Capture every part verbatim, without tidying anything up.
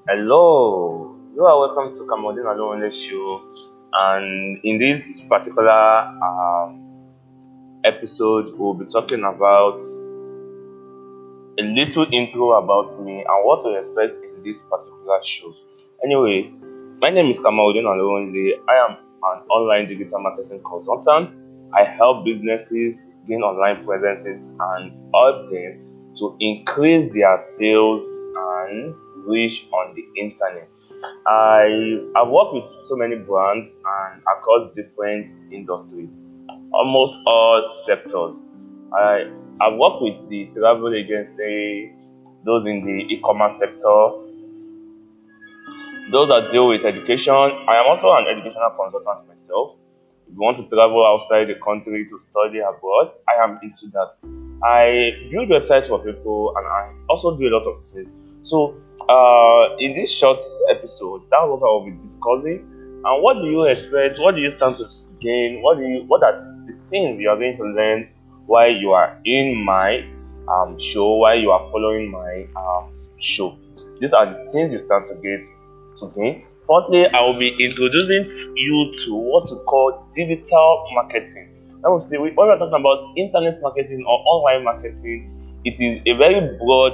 Hello, you are welcome to Kamodin Alone Show. And in this particular um, episode, we'll be talking about a little intro about me and what to expect in this particular show. Anyway, my name is Kamodin Alone. I am an online digital marketing consultant. I help businesses gain online presences and help them to increase their sales and reach on the internet. I have worked with so many brands and across different industries, almost all sectors. I have worked with the travel agency, those in the e-commerce sector, those that deal with education. I am also an educational consultant myself. If you want to travel outside the country to study abroad, I am into that. I build websites for people and I also do a lot of things. So, uh, in this short episode, that's what I will be discussing. And what do you expect? What do you stand to gain? What do you? What are the things you are going to learn while you are in my um, show? While you are following my um, show, these are the things you stand to get to gain. Firstly, I will be introducing you to what we call digital marketing. Let me see, when we're talking about internet marketing or online marketing, it is a very broad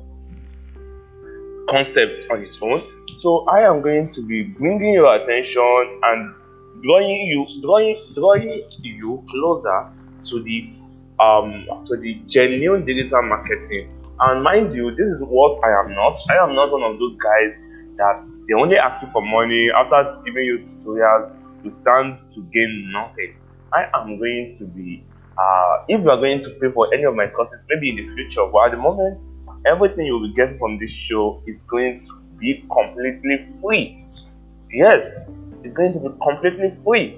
concept on its own. So I am going to be bringing your attention and drawing you, drawing, drawing you closer to the um to the genuine digital marketing. And mind you, this is what I am not. I am not one of those guys that they only ask you for money after giving you tutorials. You stand to gain nothing. I am going to be uh, if you are going to pay for any of my courses, maybe in the future, but at the moment, everything you will be getting from this show is going to be completely free. Yes, it's going to be completely free.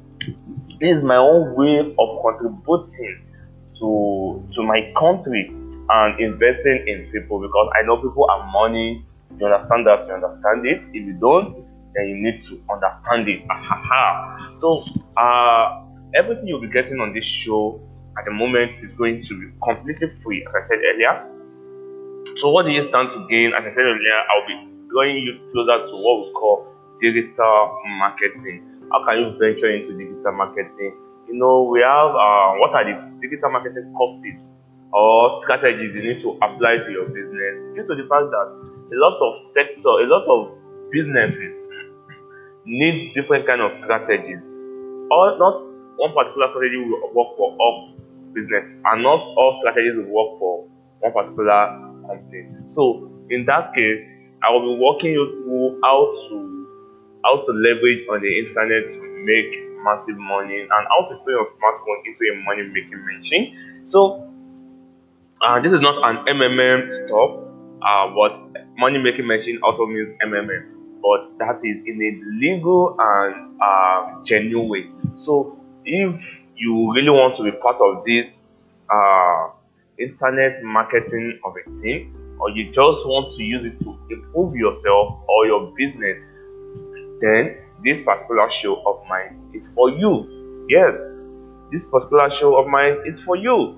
This is my own way of contributing to to my country and investing in people because I know people are money. You understand that, you understand it. If you don't, then you need to understand it. Ahaha. So uh everything you'll be getting on this show at the moment is going to be completely free, as I said earlier. So what do you stand to gain? As I said earlier, I'll be drawing you closer to what we call digital marketing. How can you venture into digital marketing? You know, we have uh, what are the digital marketing courses or strategies you need to apply to your business due to the fact that a lot of sector, a lot of businesses need different kind of strategies. Or not one particular strategy will work for all businesses, and not all strategies will work for one particular company. So in that case, I will be walking you through how to how to leverage on the internet to make massive money and how to turn your smartphone into a money making machine. So uh, this is not an M M M stuff, uh, but money making machine also means M M M, but that is in a legal and uh, genuine way. So if you really want to be part of this uh, internet marketing of a team, or you just want to use it to improve yourself or your business, then this particular show of mine is for you. Yes, this particular show of mine is for you.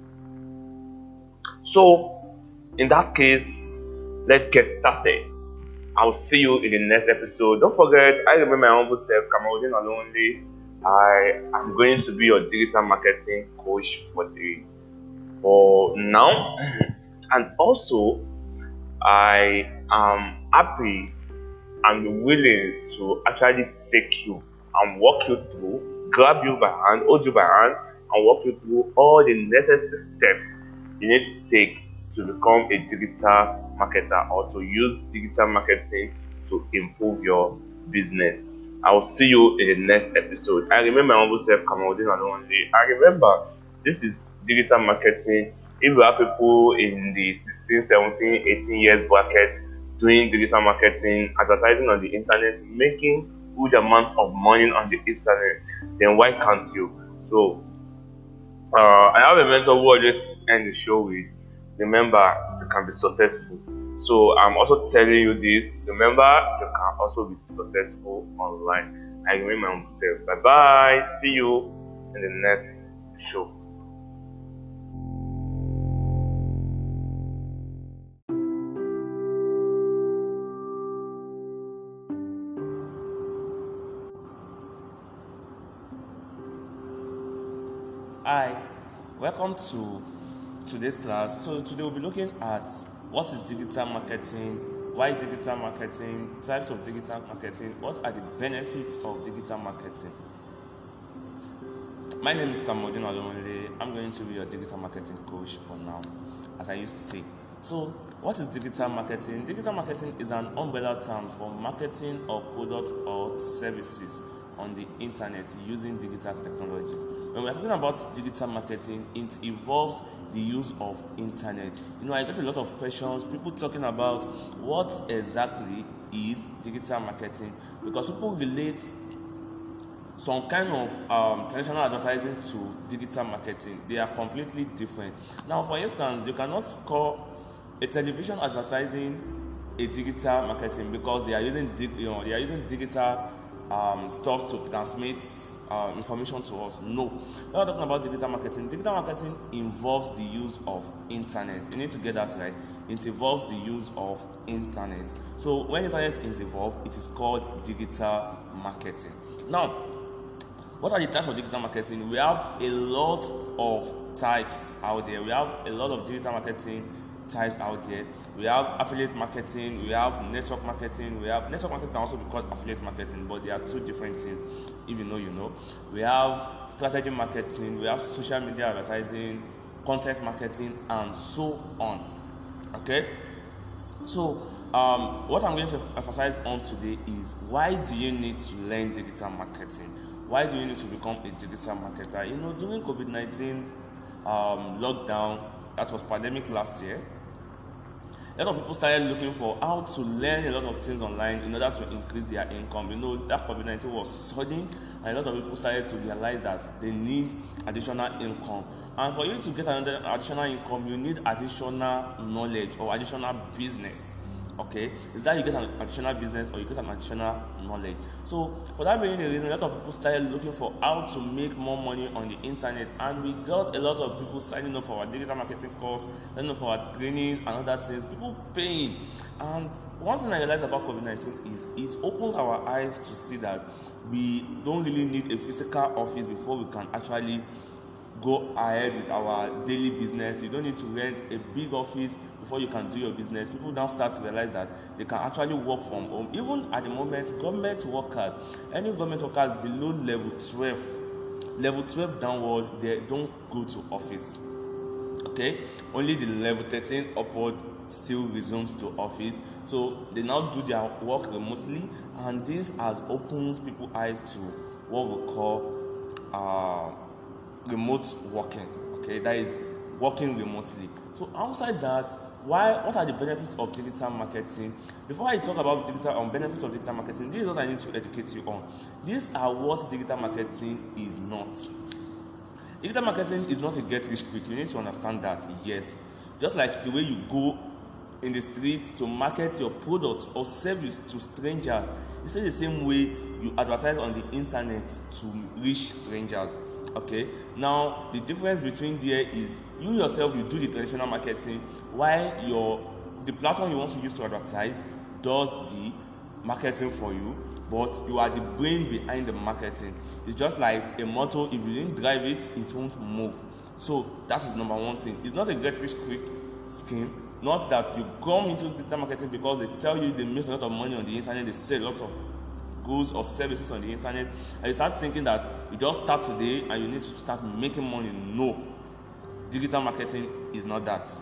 So, in that case, let's get started. I'll see you in the next episode. Don't forget, I remember my humble self, Kamarudin Alonli. I am going to be your digital marketing coach for the for now, and also I am happy and willing to actually take you and walk you through, grab you by hand, hold you by hand, and walk you through all the necessary steps you need to take to become a digital marketer or to use digital marketing to improve your business. I will see you in the next episode. I remember my humble self, Kamaldin Alonde. I remember this is digital marketing. If you have people in the sixteen, seventeen, eighteen years bracket doing digital marketing, advertising on the internet, making huge amounts of money on the internet, then why can't you? So uh, I have a mentor who always end the show with, remember, you can be successful. So I'm also telling you this, remember, you can also be successful online. I remain my own self. Bye bye. See you in the next show. Hi, welcome to today's class. So today we'll be looking at what is digital marketing, why digital marketing, types of digital marketing, what are the benefits of digital marketing. My name is Kamodin Alomole. I'm going to be your digital marketing coach for now, as I used to say. So, what is digital marketing? Digital marketing is an umbrella term for marketing of products or services on the internet using digital technologies. When we're talking about digital marketing, it involves the use of internet. You know, I get a lot of questions, people talking about what exactly is digital marketing, because people relate some kind of um, traditional advertising to digital marketing. They are completely different. Now, for instance, you cannot call a television advertising a digital marketing because they are using dig- you know they are using digital um, stuff to transmit uh, information to us. No, we're not talking about digital marketing. Digital marketing involves the use of internet. You need to get that right. It involves the use of internet. So when internet is involved, it is called digital marketing. Now, what are the types of digital marketing? We have a lot of types out there. We have a lot of digital marketing types out there. We have affiliate marketing, we have network marketing, we have network marketing can also be called affiliate marketing, but they are two different things. If you know, you know. We have strategy marketing, we have social media advertising, content marketing, and so on. Okay? So, um, what I'm going to emphasize on today is why do you need to learn digital marketing? Why do you need to become a digital marketer? You know, during COVID nineteen um, lockdown, that was pandemic last year, a lot of people started looking for how to learn a lot of things online in order to increase their income. You know, that COVID nineteen was sudden, and a lot of people started to realize that they need additional income. And for you to get another additional income, you need additional knowledge or additional business. Okay, is that you get an additional business or you get an additional knowledge. So for that being the reason, a lot of people started looking for how to make more money on the internet, and we got a lot of people signing up for our digital marketing course, signing up for our training and other things, people paying. And one thing I realized about COVID nineteen is it opens our eyes to see that we don't really need a physical office before we can actually go ahead with our daily business. You don't need to rent a big office before you can do your business. People now start to realize that they can actually work from home. Even at the moment, government workers, any government workers below level twelve, level twelve downward, they don't go to office. Okay, only the level thirteen upward still resumes to office. So they now do their work remotely, and this has opens people's eyes to what we call uh remote working. Okay, that is working remotely. So outside that, why what are the benefits of digital marketing? Before I talk about digital um, benefits of digital marketing, this is what I need to educate you on. These are what digital marketing is not. Digital marketing is not a get rich quick. You need to understand that. Yes, just like the way you go in the street to market your product or service to strangers, it's the same way you advertise on the internet to reach strangers. Okay, now the difference between there is you yourself, you do the traditional marketing, while your the platform you want to use to advertise does the marketing for you, but you are the brain behind the marketing. It's just like a motor. If you didn't drive it, it won't move. So that is number one thing. It's not a get rich quick scheme. Not that you come into digital marketing because they tell you they make a lot of money on the internet, they sell lots of goods or services on the internet, and you start thinking that you just start today and you need to start making money. No, digital marketing is not that.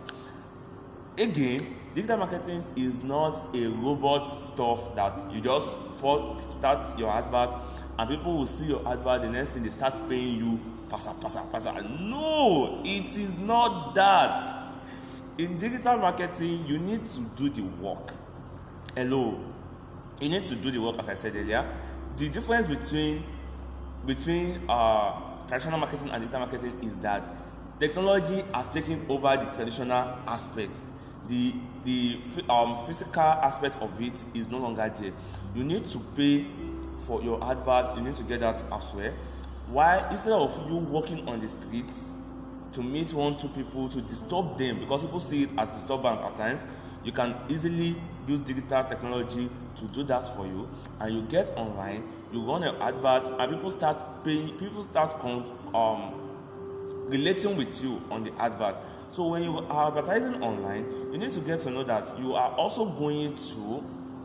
Again, digital marketing is not a robot stuff that you just start your advert and people will see your advert, the next thing they start paying you pasa pasa pasa. No, it is not that. In digital marketing, you need to do the work. Hello, you need to do the work, as I said earlier. The difference between between uh, traditional marketing and digital marketing is that technology has taken over the traditional aspect. The the um, physical aspect of it is no longer there. You need to pay for your advert. You need to get that elsewhere. Why, instead of you walking on the streets to meet one two people to disturb them, because people see it as disturbance at times, you can easily use digital technology to do that for you, and you get online, you run your advert, and people start paying. People start com- um relating with you on the advert. So when you are advertising online, you need to get to know that you are also going to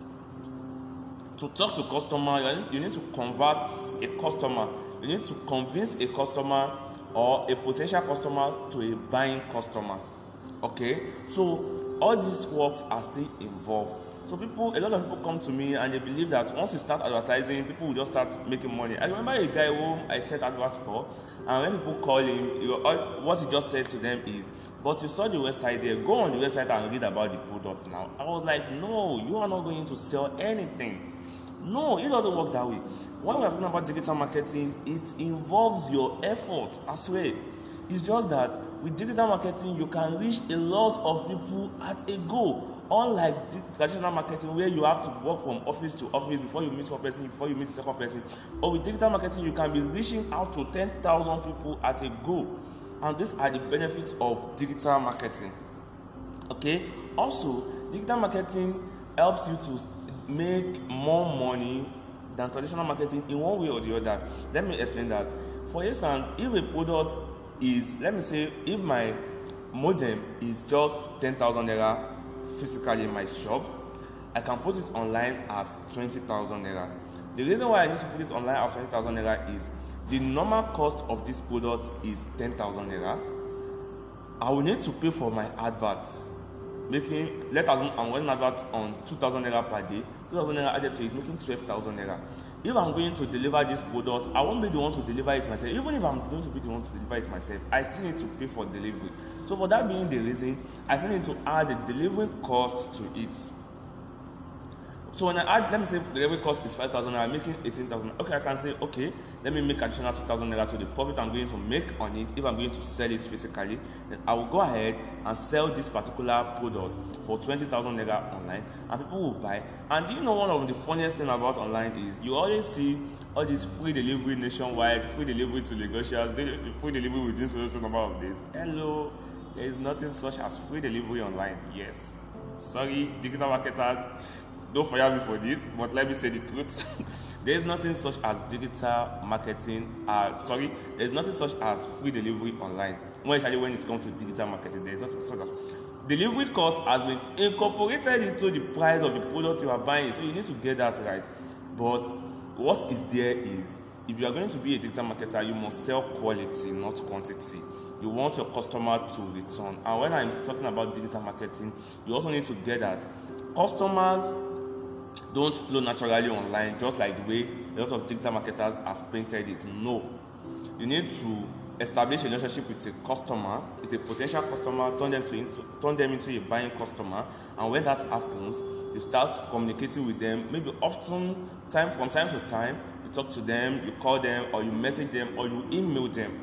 to talk to customer. You need to convert a customer. You need to convince a customer or a potential customer to a buying customer. Okay, so all these works are still involved. So people, a lot of people come to me and they believe that once you start advertising, people will just start making money. I remember a guy who I set adverts for, and when people call him, you know, what he just said to them is, "But you saw the website there. Go on the website and read about the products now." I was like, "No, you are not going to sell anything." No, it doesn't work that way. When we are talking about digital marketing, it involves your effort as well. It's just that with digital marketing, you can reach a lot of people at a go. Unlike the traditional marketing, where you have to walk from office to office before you meet one person, before you meet the second person. Or with digital marketing, you can be reaching out to ten thousand people at a go. And these are the benefits of digital marketing. Okay. Also, digital marketing helps you to make more money than traditional marketing in one way or the other. Let me explain that. For instance, if a product is, let me say, if my modem is just ten thousand naira physically in my shop, I can put it online as twenty thousand naira. The reason why I need to put it online as twenty thousand naira is the normal cost of this product is ten thousand naira. I will need to pay for my adverts, making, let us I'm running adverts on two thousand naira per day, two thousand naira added to it, making twelve thousand naira. If I'm going to deliver this product, I won't be the one to deliver it myself. Even if I'm going to be the one to deliver it myself, I still need to pay for delivery. So for that being the reason, I still need to add the delivery cost to it. So when I add, let me say the delivery cost is five thousand naira, I'm making eighteen thousand. Okay, I can say, okay, let me make additional two thousand naira to the profit I'm going to make on it. If I'm going to sell it physically, then I will go ahead and sell this particular product for twenty thousand naira online, and people will buy. And you know, one of the funniest thing about online is you always see all this free delivery nationwide, free delivery to Lagosians, free delivery within so so number of days. Hello, there is nothing such as free delivery online. Yes, sorry, digital marketers, don't fire me for this, but let me say the truth. There is nothing such as digital marketing. Uh, sorry, there is nothing such as free delivery online. Especially when it comes to digital marketing, there is nothing such as delivery cost has been incorporated into the price of the product you are buying. So you need to get that right. But what is there is, if you are going to be a digital marketer, you must sell quality, not quantity. You want your customer to return. And when I'm talking about digital marketing, you also need to get that customers don't flow naturally online, just like the way a lot of digital marketers has painted it. No, you need to establish a relationship with a customer, with a potential customer, turn them to into, turn them into a buying customer, and when that happens, you start communicating with them. Maybe often, time from time to time, you talk to them, you call them, or you message them, or you email them.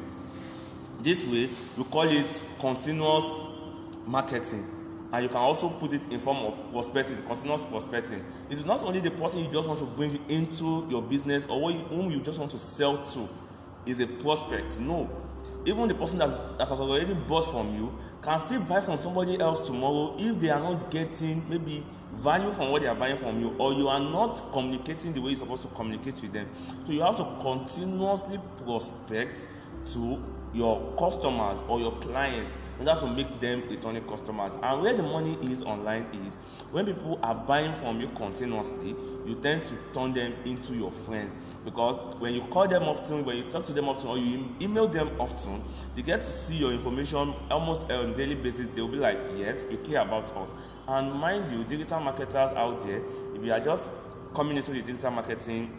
This way, you call it continuous marketing. And you can also put it in form of prospecting, continuous prospecting. It is not only the person you just want to bring into your business or whom you just want to sell to is a prospect. No. Even the person that's, that has already bought from you can still buy from somebody else tomorrow if they are not getting maybe value from what they are buying from you, or you are not communicating the way you're supposed to communicate with them. So you have to continuously prospect to your customers or your clients in order to make them returning customers. And where the money is online is when people are buying from you continuously, you tend to turn them into your friends, because when you call them often, when you talk to them often, or you email them often, they get to see your information almost on a daily basis. They'll be like, yes, you care about us. And mind you, digital marketers out there, if you are just coming into the digital marketing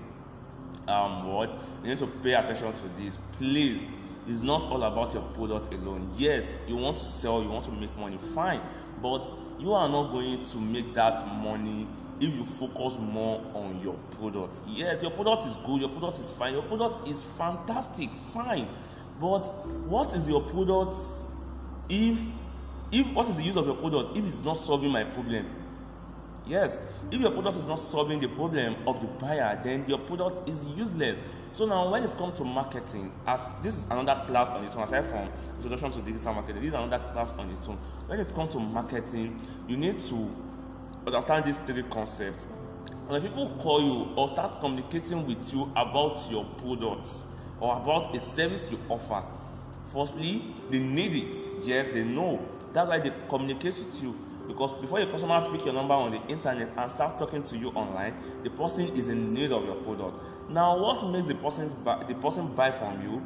um world, you need to pay attention to this. Please, it's not all about your product alone. Yes, you want to sell, you want to make money, fine, but you are not going to make that money if you focus more on your product. Yes, your product is good, your product is fine, your product is fantastic, fine, but what is your product if if what is the use of your product if it's not solving my problem? Yes, if your product is not solving the problem of the buyer, then your product is useless. So now when it comes to marketing, as this is another class on its own, aside from introduction to digital marketing, this is another class on its own. When it comes to marketing, you need to understand these three concepts. When people call you or start communicating with you about your products or about a service you offer, Firstly, they need it. Yes, they know. That's why they communicate with you. Because before your customer pick your number on the internet and start talking to you online, the person is in need of your product. Now, what makes the person buy, the person buy from you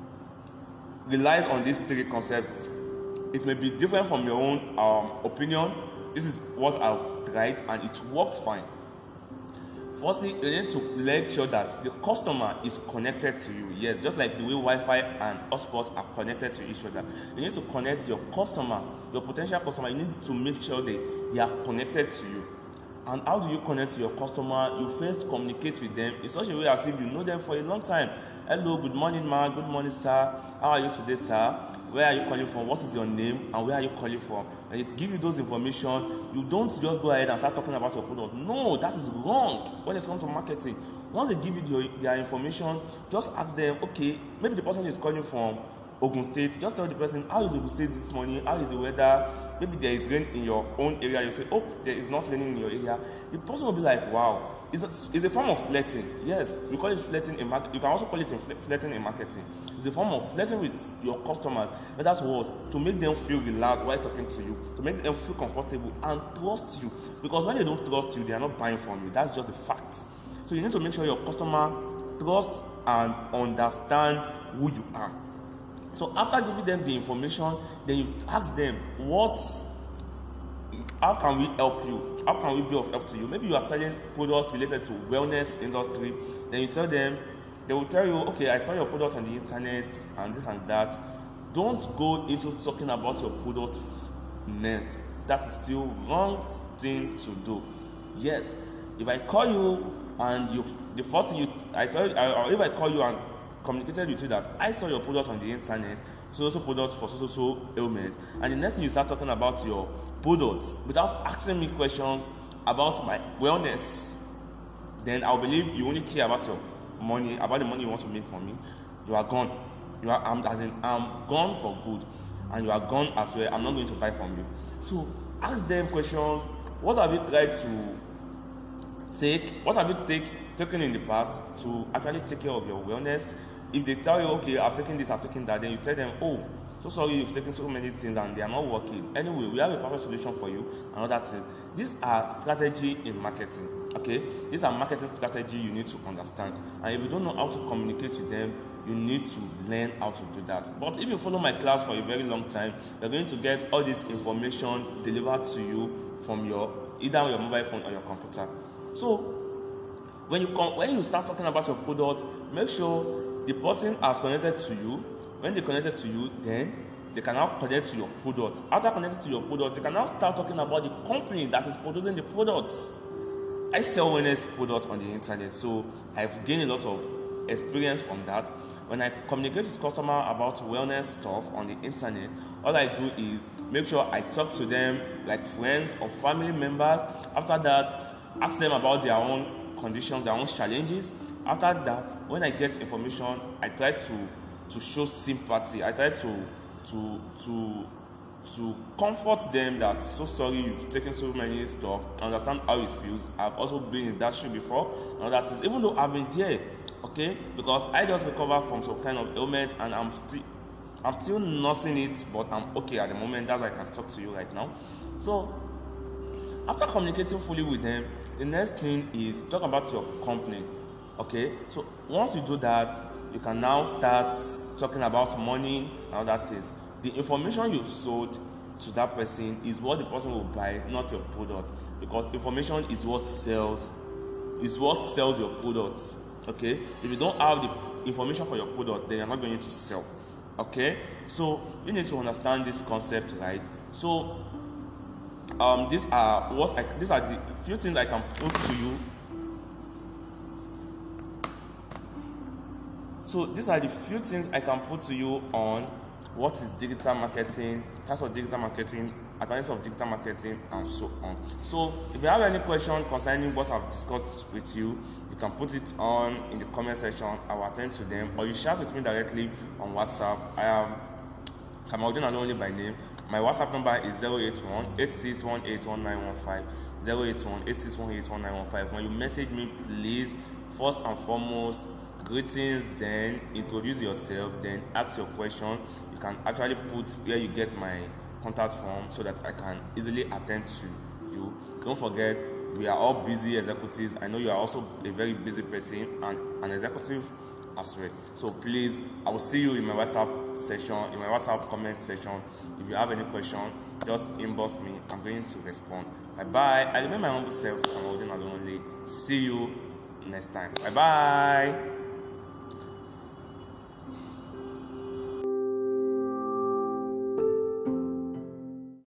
relies on these three concepts. It may be different from your own um, opinion. This is what I've tried and it worked fine. Firstly, you need to make sure that the customer is connected to you. Yes, just like the way Wi-Fi and hotspots are connected to each other. You need to connect your customer, your potential customer. You need to make sure they, they are connected to you. And how do you connect to your customer? You first communicate with them in such a way as if you know them for a long time. Hello, good morning, ma. Good morning, sir. How are you today, sir? Where are you calling from? What is your name? And where are you calling from? And it gives you those information. You don't just go ahead and start talking about your product. No, that is wrong when it comes to marketing. Once they give you your, their information, just ask them, okay, maybe the person is calling from Ogun State. Just tell the person, how is Ogun State this morning? How is the weather? Maybe there is rain in your own area. You say, oh, there is not raining in your area. The person will be like, wow. It's a, it's a form of flirting. Yes, we call it flirting in marketing. You can also call it in fl- flirting in marketing. It's a form of flirting with your customers. And that's what, to make them feel relaxed while talking to you, to make them feel comfortable and trust you. Because when they don't trust you, they are not buying from you. That's just the fact. So you need to make sure your customer trusts and understand who you are. So after giving them the information, then you ask them, what, how can we help you? How can we be of help to you? Maybe you are selling products related to wellness industry. Then you tell them, they will tell you, okay, I saw your product on the internet and this and that. Don't go into talking about your product next. That is still wrong thing to do. Yes, if I call you and you, the first thing you, I tell you, or if I call you and communicated with you that I saw your product on the internet, so so product for so so so ailment, and the next thing you start talking about your products without asking me questions about my wellness, then I'll believe you only care about your money, about the money you want to make from me. You are gone. You are I'm, as in I'm gone for good, and you are gone as well. I'm not going to buy from you. So ask them questions. What have you tried to take? What have you take, taken in the past to actually take care of your wellness? If they tell you, okay, I've taken this, I've taken that, then you tell them, oh, so sorry, you've taken so many things and they are not working. Anyway, we have a perfect solution for you. Another thing. These are strategy in marketing. Okay, these are marketing strategy you need to understand. And if you don't know how to communicate with them, you need to learn how to do that. But if you follow my class for a very long time, you're going to get all this information delivered to you from your either your mobile phone or your computer. So when you come, when you start talking about your product, make sure the person has connected to you. When they connected to you, then they can now connect to your product. After connecting to your product, they can now start talking about the company that is producing the products. I sell wellness products on the internet, so I've gained a lot of experience from that. When I communicate with customers about wellness stuff on the internet, all I do is make sure I talk to them like friends or family members. After that, ask them about their own conditions, their own challenges. After that, when I get information, I try to to show sympathy. I try to to to to comfort them that so sorry you've taken so many stuff. I understand how it feels. I've also been in that shoe before, and that is even though I've been there, okay, because I just recovered from some kind of ailment and I'm still I'm still nursing it, but I'm okay at the moment. That's why I can talk to you right now. So after communicating fully with them, the next thing is talk about your company. Okay, so once you do that, you can now start talking about money and other things. The information you've sold to that person is what the person will buy, not your product, because information is what sells, is what sells your products. Okay, if you don't have the information for your product, then you're not going to sell. Okay, so you need to understand this concept, right? So um, these are what I, these are the few things I can put to you. So these are the few things I can put to you on what is digital marketing, types of digital marketing, advantages of digital marketing, and so on. So if you have any question concerning what I've discussed with you, you can put it on in the comment section. I will attend to them, or you share with me directly on WhatsApp. I am Kamaldin Alonli by name. My WhatsApp number is zero eight one, eight six one eight one nine one five, zero eight one, eight six one eight one nine one five. When you message me, please, first and foremost, greetings, then introduce yourself, then ask your question. You can actually put where you get my contact form so that I can easily attend to you. Don't forget, we are all busy executives. I know you are also a very busy person and an executive as well. So please, I will see you in my WhatsApp session, in my WhatsApp comment section. If you have any question, just inbox me. I'm going to respond. Bye bye. I remain my humble self. I'm holding alone. See you next time. Bye bye.